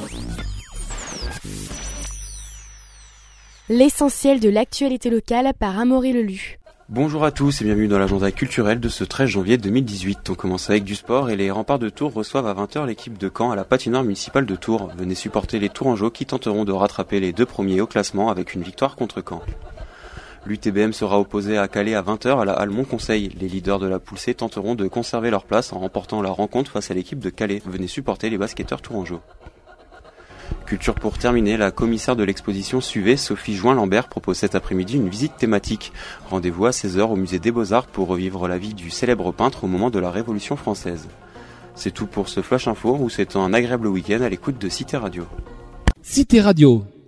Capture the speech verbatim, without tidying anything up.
L'essentiel de l'actualité locale par Amaury Lelu. Bonjour à tous et bienvenue dans l'agenda culturel de ce treize janvier deux mille dix-huit. On commence avec du sport et les Remparts de Tours reçoivent à vingt heures l'équipe de Caen à la patinoire municipale de Tours. Venez supporter les Tourangeaux qui tenteront de rattraper les deux premiers au classement avec une victoire contre Caen. L'U T B M sera opposé à Calais à vingt heures à la Halle Montconseil. Les leaders de la poule C tenteront de conserver leur place en remportant la rencontre face à l'équipe de Calais. Venez supporter les basketteurs tourangeaux. Culture pour terminer, la commissaire de l'exposition S U V, Sophie Join-Lambert, propose cet après-midi une visite thématique. Rendez-vous à seize heures au musée des Beaux-Arts pour revivre la vie du célèbre peintre au moment de la Révolution française. C'est tout pour ce Flash Info, où c'est un agréable week-end à l'écoute de Cité Radio. Cité Radio,